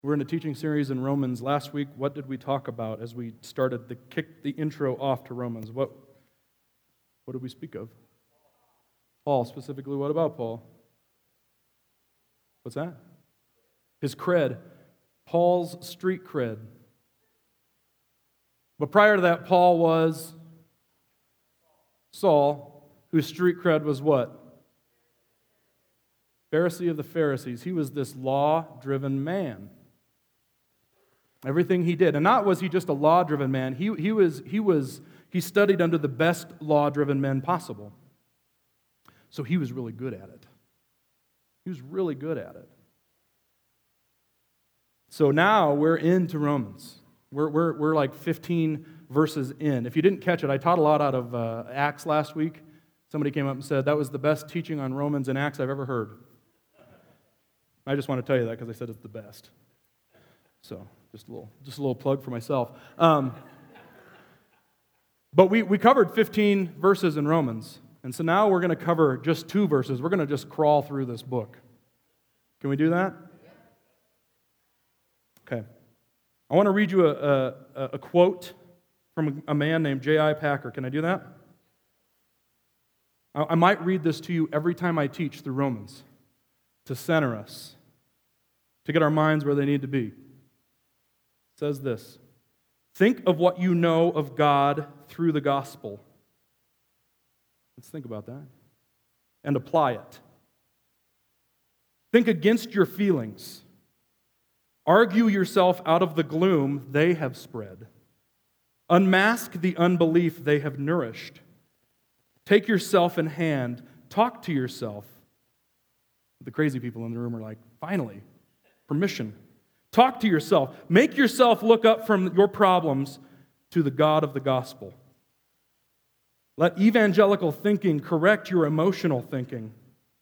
We're in a teaching series in Romans. Last week, what did we talk about as we started to kick the intro off to Romans? What did we speak of? Paul, specifically. What about Paul? What's that? His cred. Paul's street cred. But prior to that, Paul was Saul, whose street cred was what? Pharisee of the Pharisees. He was this law-driven man. Everything he did. And not was he just a law-driven man. He studied under the best law-driven men possible. So he was really good at it. He was really good at it. So now we're into Romans. We're like 15 verses in. If you didn't catch it, I taught a lot out of Acts last week. Somebody came up and said, that was the best teaching on Romans and Acts I've ever heard. I just want to tell you that because I said it's the best. So, just a little plug for myself. But we covered 15 verses in Romans. And so now we're going to cover just 2 verses. We're going to just crawl through this book. Can we do that? Okay. I want to read you a quote from a man named J.I. Packer. Can I do that? I might read this to you every time I teach through Romans to center us, to get our minds where they need to be. It says this: think of what you know of God through the gospel. Let's think about that. And apply it. Think against your feelings. Argue yourself out of the gloom they have spread. Unmask the unbelief they have nourished. Take yourself in hand. Talk to yourself. The crazy people in the room are like, finally, permission. Talk to yourself. Make yourself look up from your problems to the God of the gospel. Let evangelical thinking correct your emotional thinking.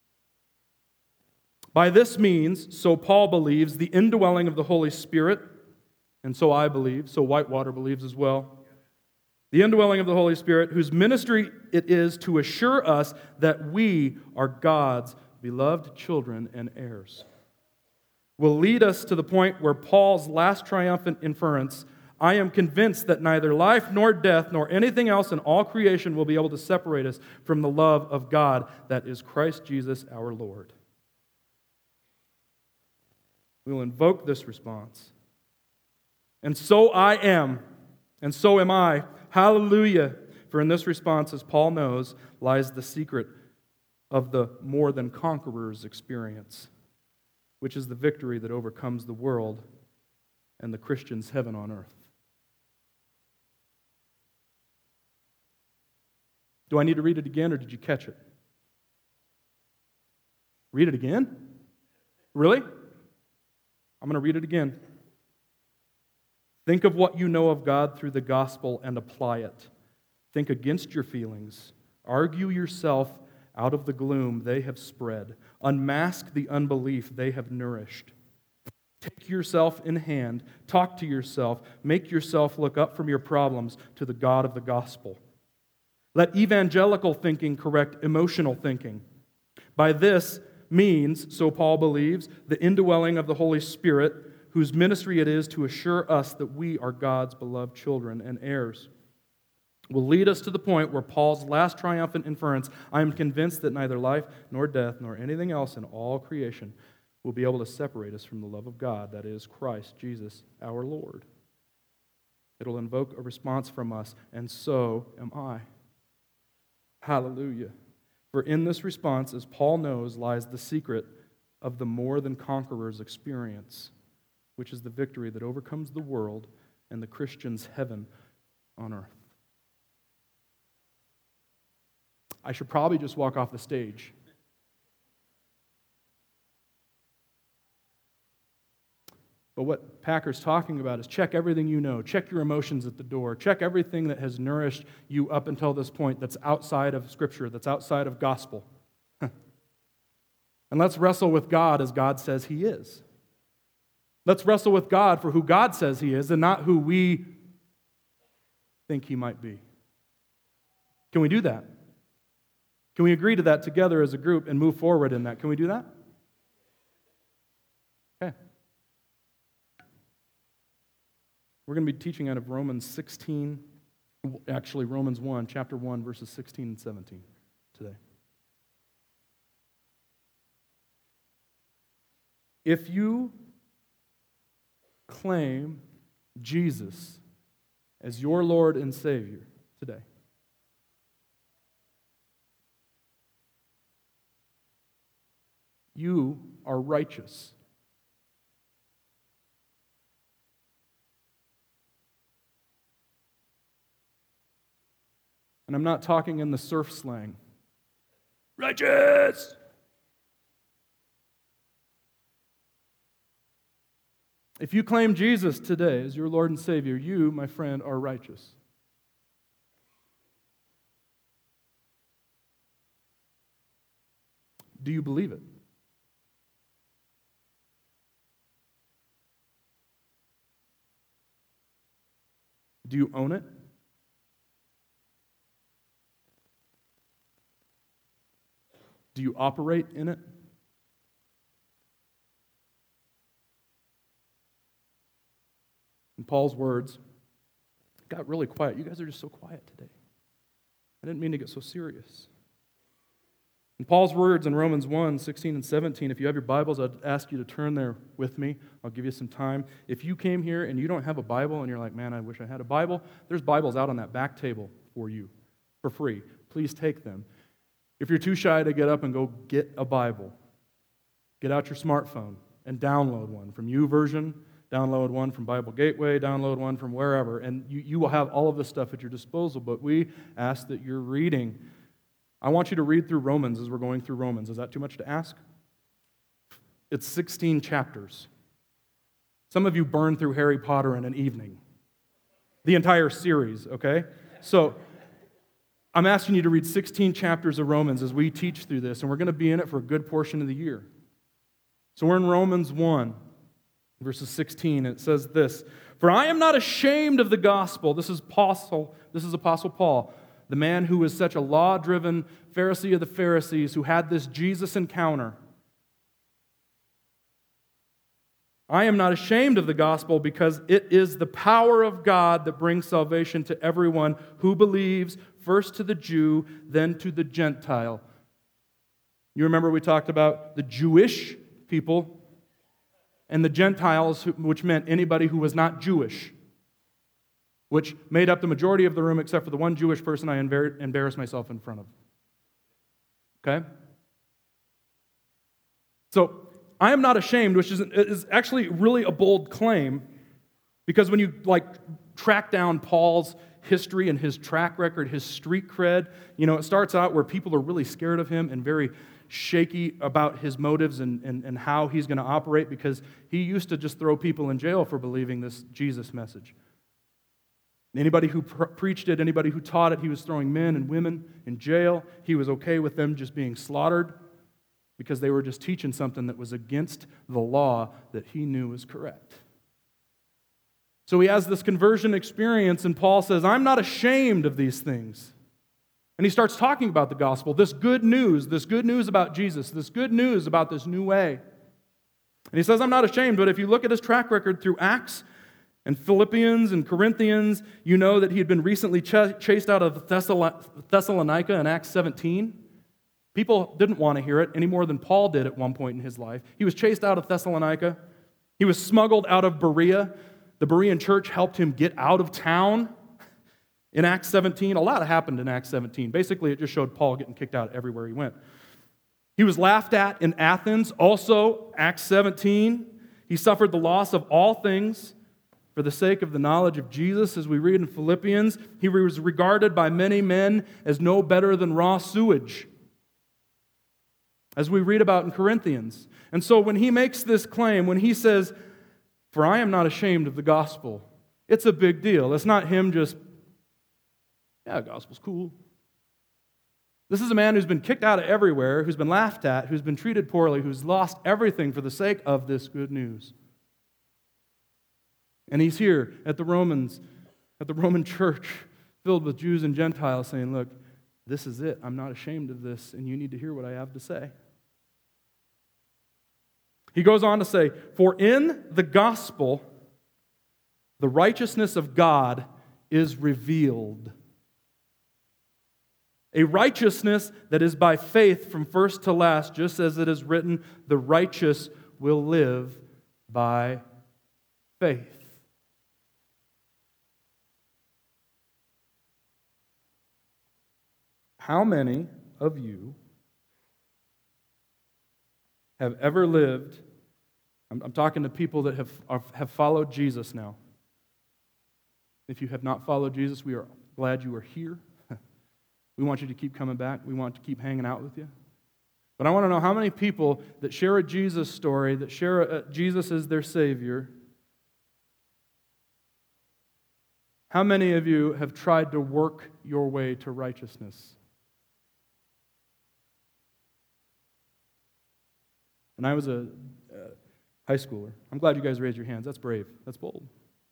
By this means, so Paul believes, the indwelling of the Holy Spirit, and so I believe, so Whitewater believes as well, the indwelling of the Holy Spirit, whose ministry it is to assure us that we are God's beloved children and heirs, will lead us to the point where Paul's last triumphant inference, I am convinced that neither life nor death nor anything else in all creation will be able to separate us from the love of God that is Christ Jesus our Lord. We will invoke this response. And so I am, and so am I. Hallelujah. For in this response, as Paul knows, lies the secret of the more than conqueror's experience, which is the victory that overcomes the world and the Christian's heaven on earth. Do I need to read it again, or did you catch it? Read it again? Really? I'm going to read it again. Think of what you know of God through the gospel and apply it. Think against your feelings. Argue yourself out of the gloom they have spread. Unmask the unbelief they have nourished. Take yourself in hand. Talk to yourself. Make yourself look up from your problems to the God of the gospel. Let evangelical thinking correct emotional thinking. By this means, so Paul believes, the indwelling of the Holy Spirit, whose ministry it is to assure us that we are God's beloved children and heirs, will lead us to the point where Paul's last triumphant inference, I am convinced that neither life nor death nor anything else in all creation will be able to separate us from the love of God, that is Christ Jesus our Lord. It'll invoke a response from us, and so am I. Hallelujah. For in this response, as Paul knows, lies the secret of the more than conqueror's experience, which is the victory that overcomes the world and the Christian's heaven on earth. I should probably just walk off the stage. But what Packer's talking about is check everything you know. Check your emotions at the door. Check everything that has nourished you up until this point that's outside of Scripture, that's outside of gospel. And let's wrestle with God as God says He is. Let's wrestle with God for who God says He is and not who we think He might be. Can we do that? Can we agree to that together as a group and move forward in that? Can we do that? Okay. We're going to be teaching out of Romans 16, actually Romans 1, chapter 1, verses 16 and 17 today. If you claim Jesus as your Lord and Savior today, you are righteous. And I'm not talking in the surf slang. Righteous! If you claim Jesus today as your Lord and Savior, you, my friend, are righteous. Do you believe it? Do you own it? Do you operate in it? In Paul's words, it got really quiet. You guys are just so quiet today. I didn't mean to get so serious. In Paul's words in Romans 1, 16 and 17, if you have your Bibles, I'd ask you to turn there with me. I'll give you some time. If you came here and you don't have a Bible and you're like, man, I wish I had a Bible, there's Bibles out on that back table for you for free. Please take them. If you're too shy to get up and go get a Bible, get out your smartphone and download one from YouVersion, download one from Bible Gateway, download one from wherever, and you will have all of this stuff at your disposal, but we ask that you're reading. I want you to read through Romans as we're going through Romans. Is that too much to ask? It's 16 chapters. Some of you burned through Harry Potter in an evening. The entire series, okay? So I'm asking you to read 16 chapters of Romans as we teach through this, and we're going to be in it for a good portion of the year. So we're in Romans 1, verses 16, and it says this, "For I am not ashamed of the gospel." This is Apostle Paul, the man who was such a law-driven Pharisee of the Pharisees who had this Jesus encounter. "I am not ashamed of the gospel because it is the power of God that brings salvation to everyone who believes, first to the Jew, then to the Gentile." You remember we talked about the Jewish people and the Gentiles, which meant anybody who was not Jewish, which made up the majority of the room except for the one Jewish person I embarrassed myself in front of. Okay? So, I am not ashamed, which is actually really a bold claim, because when you track down Paul's history and his track record, his street cred, it starts out where people are really scared of him and very shaky about his motives and how he's going to operate, because he used to just throw people in jail for believing this Jesus message. Anybody who preached it, anybody who taught it, he was throwing men and women in jail. He was okay with them just being slaughtered because they were just teaching something that was against the law that he knew was correct. So he has this conversion experience, and Paul says, "I'm not ashamed of these things." And he starts talking about the gospel, this good news about Jesus, this good news about this new way. And he says, "I'm not ashamed," but if you look at his track record through Acts and Philippians and Corinthians, you know that he had been recently chased out of Thessalonica in Acts 17. People didn't want to hear it any more than Paul did at one point in his life. He was chased out of Thessalonica. He was smuggled out of Berea. The Berean church helped him get out of town in Acts 17. A lot happened in Acts 17. Basically, it just showed Paul getting kicked out everywhere he went. He was laughed at in Athens, also Acts 17. He suffered the loss of all things for the sake of the knowledge of Jesus, as we read in Philippians. He was regarded by many men as no better than raw sewage, as we read about in Corinthians. And so when he makes this claim, when he says, "For I am not ashamed of the gospel," it's a big deal. It's not him just, "Yeah, the gospel's cool." This is a man who's been kicked out of everywhere, who's been laughed at, who's been treated poorly, who's lost everything for the sake of this good news. And he's here at the Roman church, filled with Jews and Gentiles, saying, "Look, this is it. I'm not ashamed of this, and you need to hear what I have to say." He goes on to say, "For in the gospel The righteousness of God is revealed. A righteousness that is by faith from first to last, just as it is written, the righteous will live by faith. How many of you have ever lived, I'm talking to people that have followed Jesus now. If you have not followed Jesus, we are glad you are here. We want you to keep coming back. We want to keep hanging out with you. But I want to know how many people that share a Jesus story, that share Jesus as their Savior, how many of you have tried to work your way to righteousness? When I was a high schooler, I'm glad you guys raised your hands. That's brave. That's bold.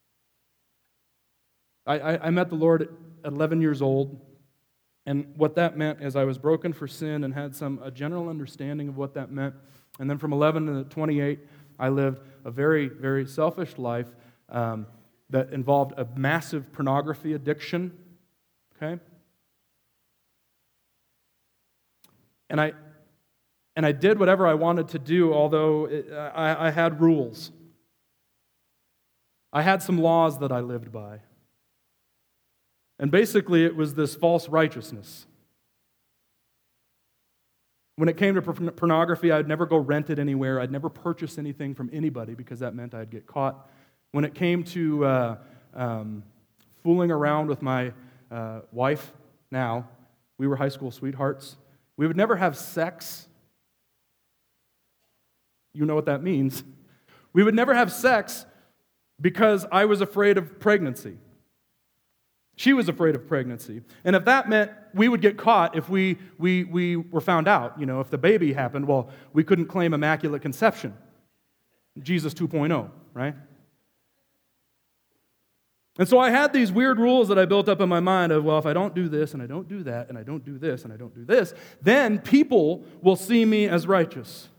I met the Lord at 11 years old, and what that meant is I was broken for sin and had a general understanding of what that meant. And then from 11 to 28, I lived a very, very selfish life that involved a massive pornography addiction. Okay? And I did whatever I wanted to do, although I had rules. I had some laws that I lived by. And basically, it was this false righteousness. When it came to pornography, I'd never go rent it anywhere. I'd never purchase anything from anybody because that meant I'd get caught. When it came to fooling around with my wife now, we were high school sweethearts. We would never have sex. You know what that means. We would never have sex because I was afraid of pregnancy. She was afraid of pregnancy. And if that meant we would get caught if we were found out, if the baby happened, well, we couldn't claim immaculate conception. Jesus 2.0, right? And so I had these weird rules that I built up in my mind of, well, if I don't do this, and I don't do that, and I don't do this, and I don't do this, then people will see me as righteous.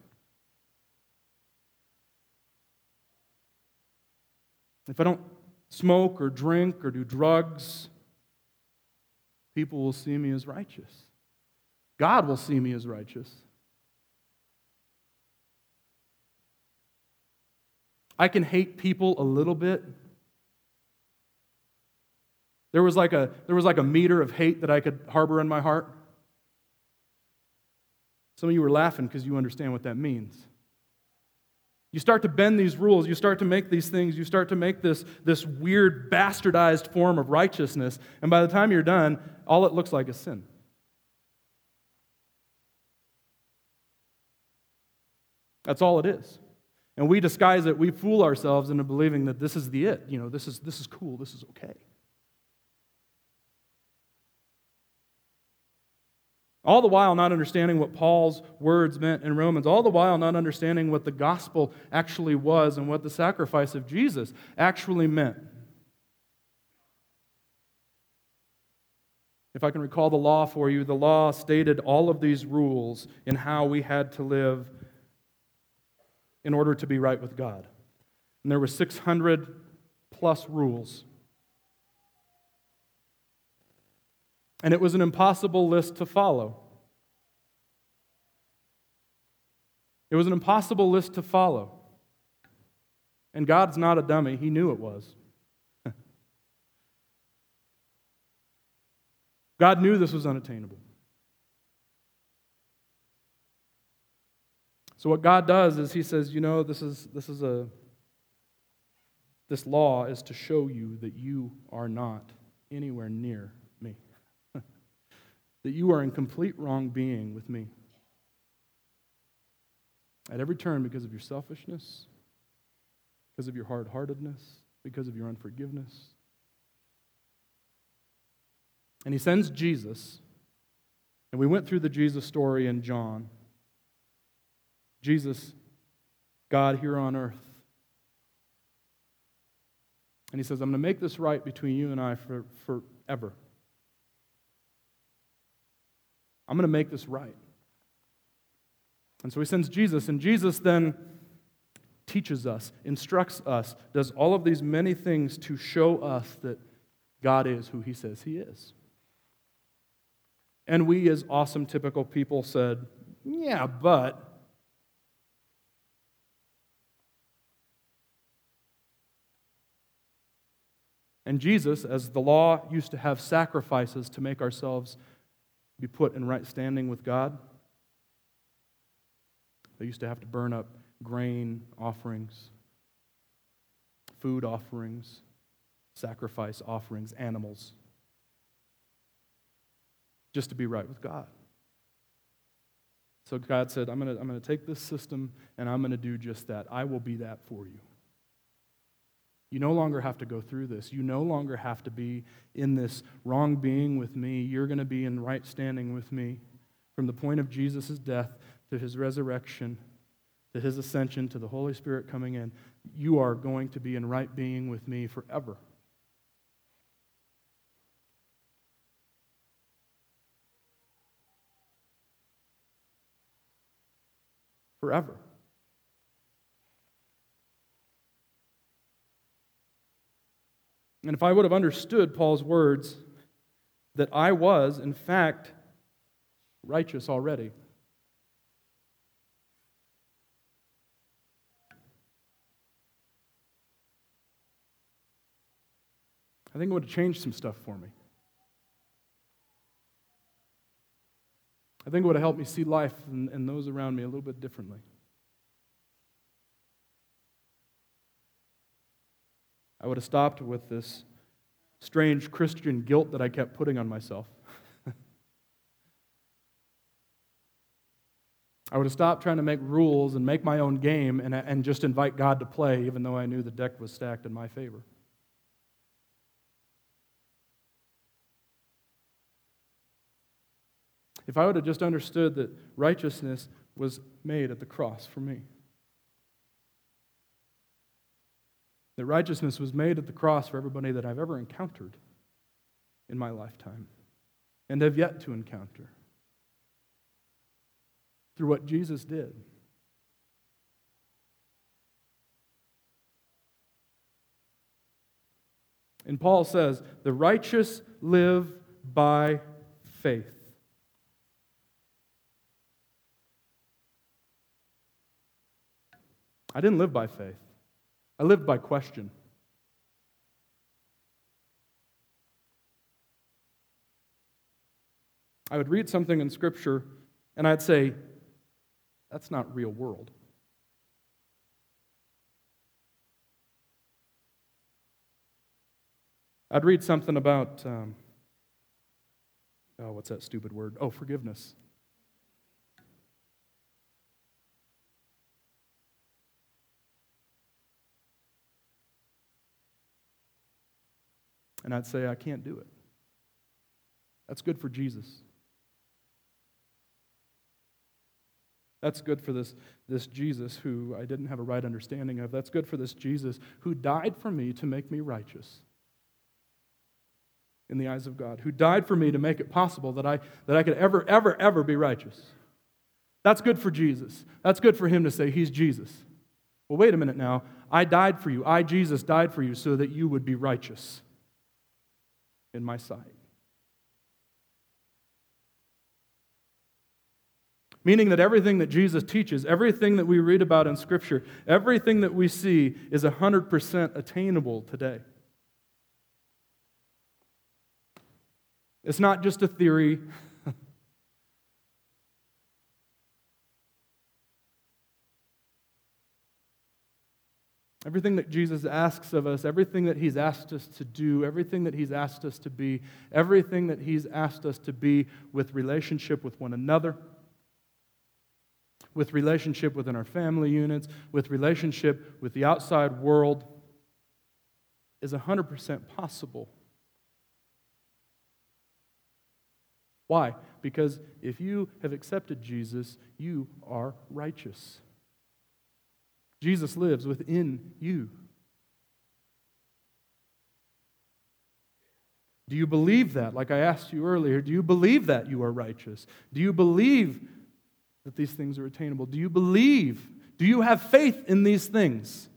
If I don't smoke or drink or do drugs, people will see me as righteous. God will see me as righteous. I can hate people a little bit. There was like a meter of hate that I could harbor in my heart. Some of you were laughing because you understand what that means. You start to bend these rules, you start to make these things, you start to make this weird bastardized form of righteousness, and by the time you're done, all it looks like is sin. That's all it is. And we disguise it, we fool ourselves into believing that this is the it. This is cool, this is okay. All the while not understanding what Paul's words meant in Romans. All the while not understanding what the gospel actually was and what the sacrifice of Jesus actually meant. If I can recall the law for you, the law stated all of these rules in how we had to live in order to be right with God. And there were 600 plus rules. And it was an impossible list to follow. It was an impossible list to follow. And God's not a dummy. He knew it was. God knew this was unattainable. So what God does is He says, this law is to show you that you are not anywhere near me. That you are in complete wrong being with me. At every turn, because of your selfishness, because of your hard-heartedness, because of your unforgiveness. And He sends Jesus, and we went through the Jesus story in John. Jesus, God here on earth. And He says, I'm going to make this right between you and I forever. I'm going to make this right. And so He sends Jesus, and Jesus then teaches us, instructs us, does all of these many things to show us that God is who He says He is. And we, as awesome, typical people, said, yeah, but... And Jesus, as the law used to have sacrifices to make ourselves be put in right standing with God, they used to have to burn up grain offerings, food offerings, sacrifice offerings, animals, just to be right with God. So God said, I'm going to take this system and I'm going to do just that. I will be that for you. You no longer have to go through this. You no longer have to be in this wrong being with me. You're going to be in right standing with me from the point of Jesus' death to His resurrection, to His ascension, to the Holy Spirit coming in. You are going to be in right being with me forever. Forever. And if I would have understood Paul's words that I was, in fact, righteous already, I think it would have changed some stuff for me. I think it would have helped me see life and those around me a little bit differently. I would have stopped with this strange Christian guilt that I kept putting on myself. I would have stopped trying to make rules and make my own game and just invite God to play, even though I knew the deck was stacked in my favor. If I would have just understood that righteousness was made at the cross for me, that righteousness was made at the cross for everybody that I've ever encountered in my lifetime and have yet to encounter through what Jesus did. And Paul says, the righteous live by faith. I didn't live by faith. I lived by question. I would read something in Scripture, and I'd say, that's not real world. I'd read something about, what's that stupid word? Oh, forgiveness. And I'd say, I can't do it. That's good for Jesus. That's good for this Jesus who I didn't have a right understanding of. That's good for this Jesus who died for me to make me righteous in the eyes of God, who died for me to make it possible that I could ever be righteous. That's good for Jesus. That's good for Him to say He's Jesus. Well, wait a minute now. I died for you. Jesus, died for you so that you would be righteous in my sight. Meaning that everything that Jesus teaches, everything that we read about in Scripture, everything that we see is 100% attainable today. It's not just a theory. Everything that Jesus asks of us, everything that He's asked us to do, everything that He's asked us to be, everything that He's asked us to be with relationship with one another, with relationship within our family units, with relationship with the outside world, is 100% possible. Why? Because if you have accepted Jesus, you are righteous. Jesus lives within you. Do you believe that? Like I asked you earlier, do you believe that you are righteous? Do you believe that these things are attainable? Do you believe Do you have faith in these things?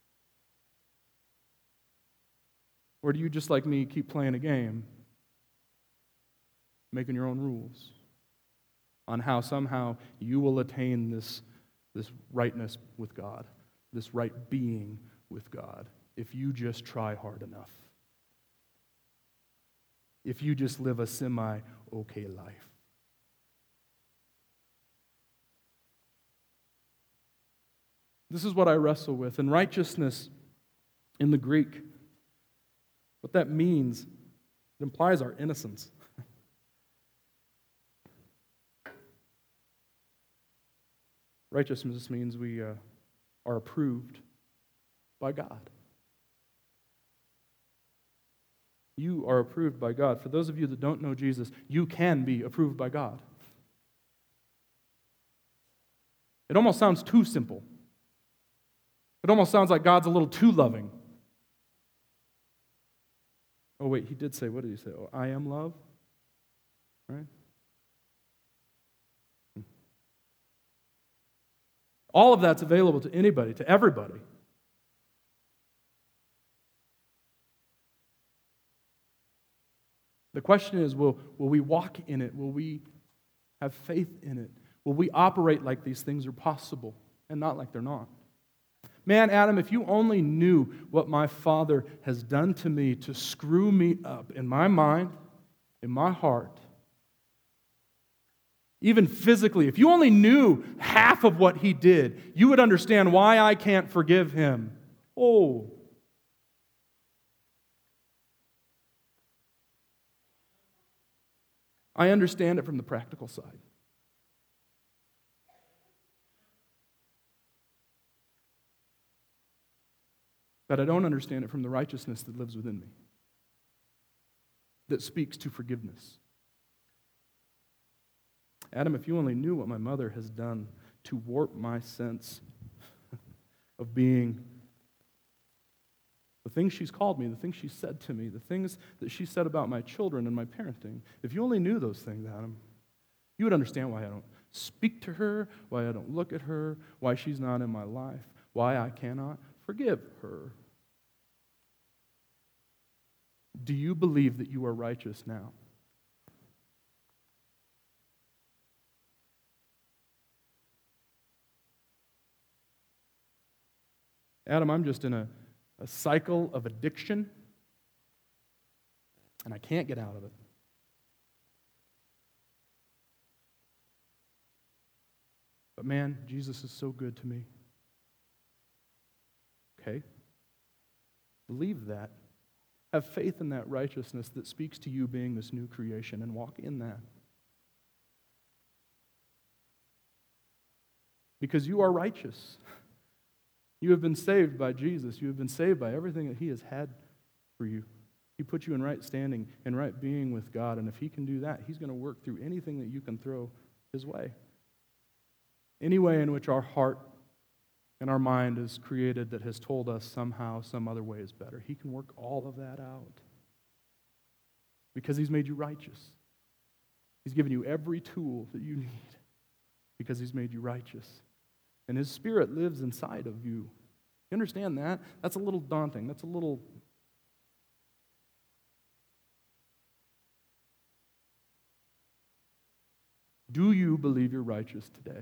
Or do you, just like me, keep playing a game, making your own rules on how somehow you will attain this rightness with God, this right being with God, if you just try hard enough? If you just live a semi-okay life. This is what I wrestle with. And righteousness in the Greek, what that means, it implies our innocence. Righteousness means we are approved by God. You are approved by God. For those of you that don't know Jesus, you can be approved by God. It almost sounds too simple. It almost sounds like God's a little too loving. Oh, wait, he did say, what did he say? Oh, I am love? Right? All of that's available to anybody, to everybody. The question is, will we walk in it? Will we have faith in it? Will we operate like these things are possible and not like they're not? Man, Adam, if you only knew what my Father has done to me to screw me up in my mind, in my heart, even physically, if you only knew half of what he did, you would understand why I can't forgive him. Oh. I understand it from the practical side. But I don't understand it from the righteousness that lives within me, that speaks to forgiveness. Adam, if you only knew what my mother has done to warp my sense of being, the things she's called me, the things she said to me, the things that she said about my children and my parenting, if you only knew those things, Adam, you would understand why I don't speak to her, why I don't look at her, why she's not in my life, why I cannot forgive her. Do you believe that you are righteous now? Adam, I'm just in a cycle of addiction, and I can't get out of it. But man, Jesus is so good to me. Okay? Believe that. Have faith in that righteousness that speaks to you being this new creation, and walk in that. Because you are righteous. You have been saved by Jesus. You have been saved by everything that he has had for you. He put you in right standing and right being with God, and if he can do that, he's going to work through anything that you can throw his way. Any way in which our heart and our mind is created that has told us somehow, some other way is better. He can work all of that out because he's made you righteous. He's given you every tool that you need because he's made you righteous. And his Spirit lives inside of you. You understand that? That's a little daunting. That's a little... Do you believe you're righteous today?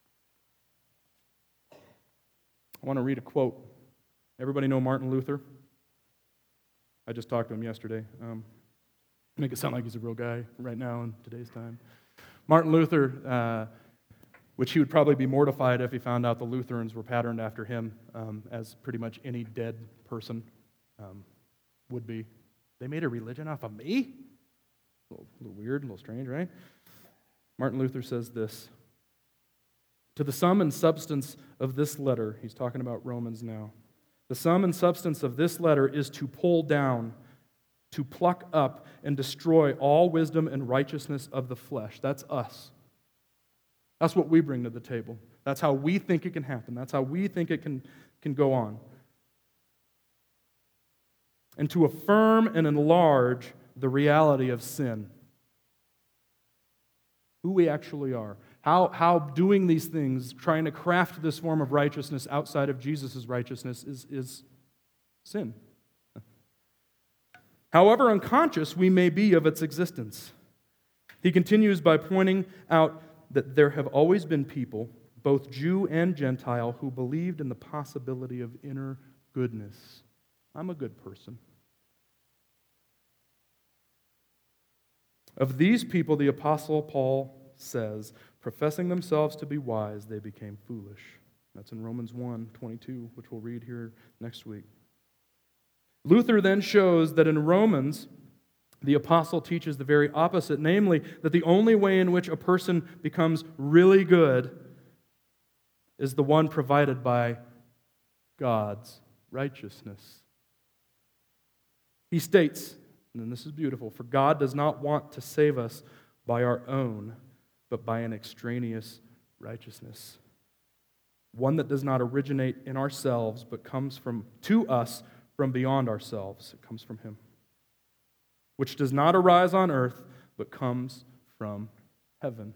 I want to read a quote. Everybody know Martin Luther? I just talked to him yesterday. Make it sound like he's a real guy right now in today's time. Martin Luther, which he would probably be mortified if he found out the Lutherans were patterned after him, as pretty much any dead person would be. They made a religion off of me? A little weird, a little strange, right? Martin Luther says this: to the sum and substance of this letter, he's talking about Romans now, the sum and substance of this letter is to pull down, to pluck up, and destroy all wisdom and righteousness of the flesh. That's us. That's what we bring to the table. That's how we think it can happen. That's how we think it can go on. And to affirm and enlarge the reality of sin. Who we actually are. How doing these things, trying to craft this form of righteousness outside of Jesus' righteousness is sin. However unconscious we may be of its existence. He continues by pointing out that there have always been people, both Jew and Gentile, who believed in the possibility of inner goodness. I'm a good person. Of these people, the Apostle Paul says, professing themselves to be wise, they became foolish. That's in Romans 1:22, which we'll read here next week. Luther then shows that in Romans, the apostle teaches the very opposite, namely, that the only way in which a person becomes really good is the one provided by God's righteousness. He states, and this is beautiful, for God does not want to save us by our own, but by an extraneous righteousness. One that does not originate in ourselves, but comes to us from beyond ourselves. It comes from Him. Which does not arise on earth, but comes from heaven.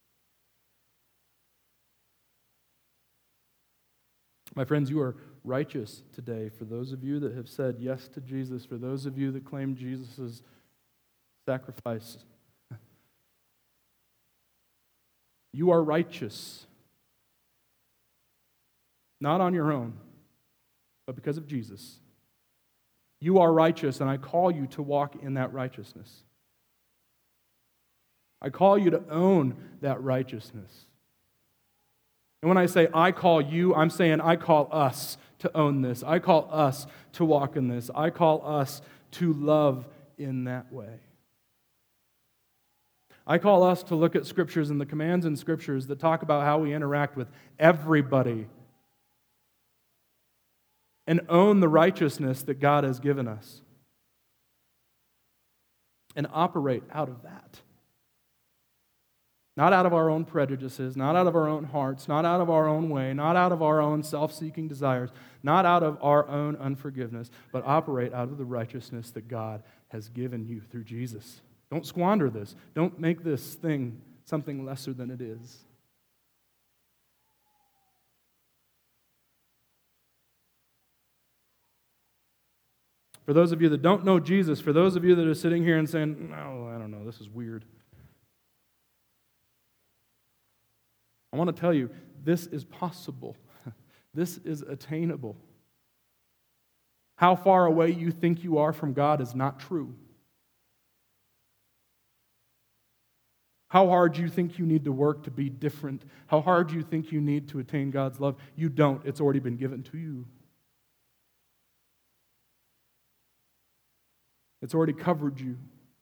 My friends, you are righteous today. For those of you that have said yes to Jesus, for those of you that claim Jesus' sacrifice, you are righteous. Not on your own, but because of Jesus. You are righteous, and I call you to walk in that righteousness. I call you to own that righteousness. And when I say I call you, I'm saying I call us to own this. I call us to walk in this. I call us to love in that way. I call us to look at Scriptures and the commands in Scriptures that talk about how we interact with everybody and own the righteousness that God has given us and operate out of that. Not out of our own prejudices, not out of our own hearts, not out of our own way, not out of our own self-seeking desires, not out of our own unforgiveness, but operate out of the righteousness that God has given you through Jesus. Don't squander this. Don't make this thing something lesser than it is. For those of you that don't know Jesus, for those of you that are sitting here and saying, no, I don't know, this is weird. I want to tell you, this is possible. This is attainable. How far away you think you are from God is not true. How hard you think you need to work to be different, how hard you think you need to attain God's love, you don't. It's already been given to you. It's already covered you.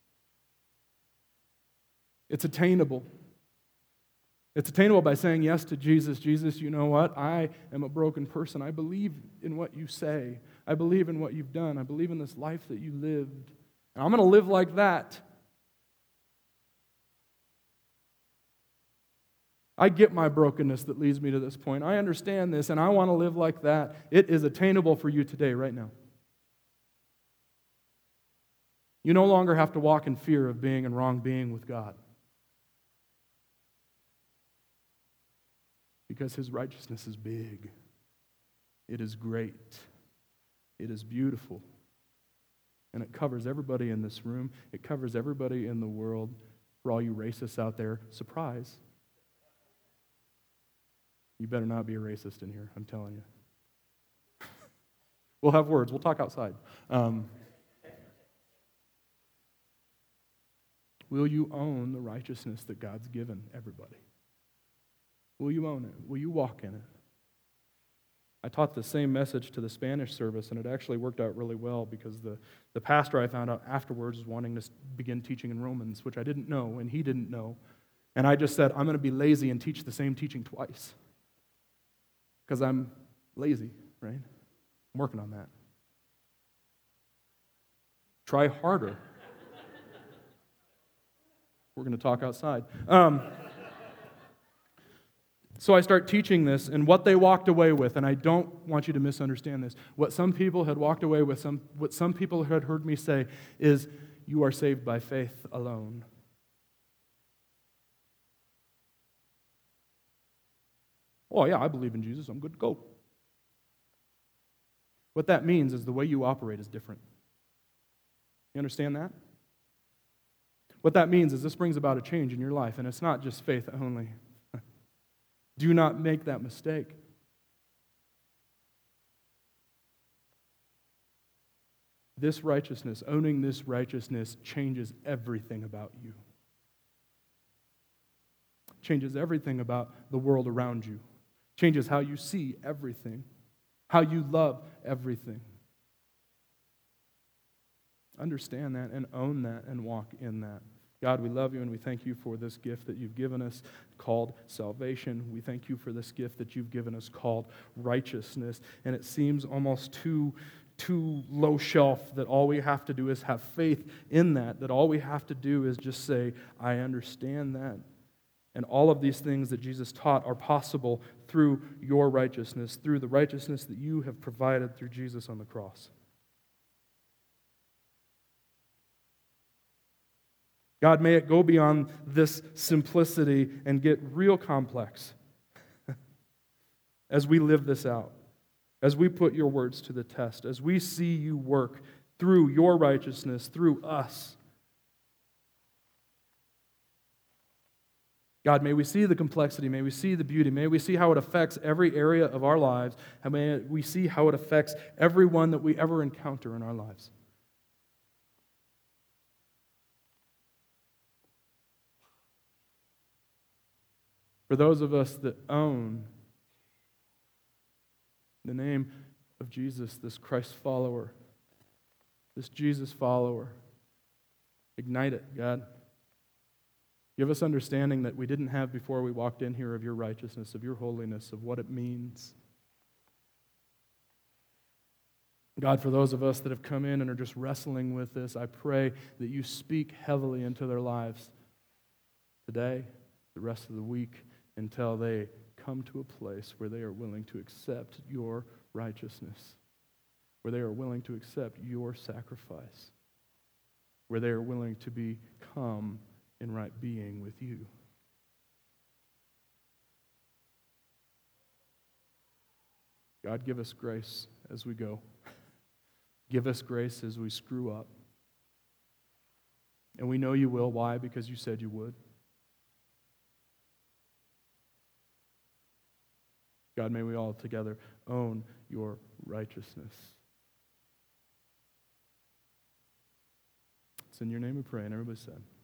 It's attainable. It's attainable by saying yes to Jesus. Jesus, you know what? I am a broken person. I believe in what you say. I believe in what you've done. I believe in this life that you lived. And I'm going to live like that. I get my brokenness that leads me to this point. I understand this, and I want to live like that. It is attainable for you today, right now. You no longer have to walk in fear of being in wrong being with God. Because His righteousness is big. It is great. It is beautiful. And it covers everybody in this room. It covers everybody in the world. For all you racists out there, surprise. You better not be a racist in here, I'm telling you. We'll have words. We'll talk outside. Will you own the righteousness that God's given everybody? Will you own it? Will you walk in it? I taught the same message to the Spanish service, and it actually worked out really well because the pastor I found out afterwards was wanting to begin teaching in Romans, which I didn't know, and he didn't know. And I just said, I'm going to be lazy and teach the same teaching twice. Because I'm lazy, right? I'm working on that. Try harder. We're going to talk outside. So I start teaching this, and what they walked away with, and I don't want you to misunderstand this, what some people had walked away with, what some people had heard me say is, you are saved by faith alone. Oh, yeah, I believe in Jesus. I'm good to go. What that means is the way you operate is different. You understand that? What that means is this brings about a change in your life, and it's not just faith only. Do not make that mistake. This righteousness, owning this righteousness, changes everything about you. Changes everything about the world around you. Changes how you see everything. How you love everything. Understand that and own that and walk in that. God, we love you and we thank you for this gift that you've given us called salvation. We thank you for this gift that you've given us called righteousness. And it seems almost too low shelf that all we have to do is have faith in that all we have to do is just say, I understand that. And all of these things that Jesus taught are possible through your righteousness, through the righteousness that you have provided through Jesus on the cross. God, may it go beyond this simplicity and get real complex as we live this out, as we put your words to the test, as we see you work through your righteousness, through us. God, may we see the complexity, may we see the beauty, may we see how it affects every area of our lives, and may we see how it affects everyone that we ever encounter in our lives. For those of us that own the name of Jesus, this Christ follower, this Jesus follower, ignite it, God. Give us understanding that we didn't have before we walked in here of your righteousness, of your holiness, of what it means. God, for those of us that have come in and are just wrestling with this, I pray that you speak heavily into their lives today, the rest of the week, until they come to a place where they are willing to accept your righteousness, where they are willing to accept your sacrifice, where they are willing to become in right being with you. God, give us grace as we go. Give us grace as we screw up. And we know you will. Why? Because you said you would. God, may we all together own your righteousness. It's in your name we pray, and everybody said.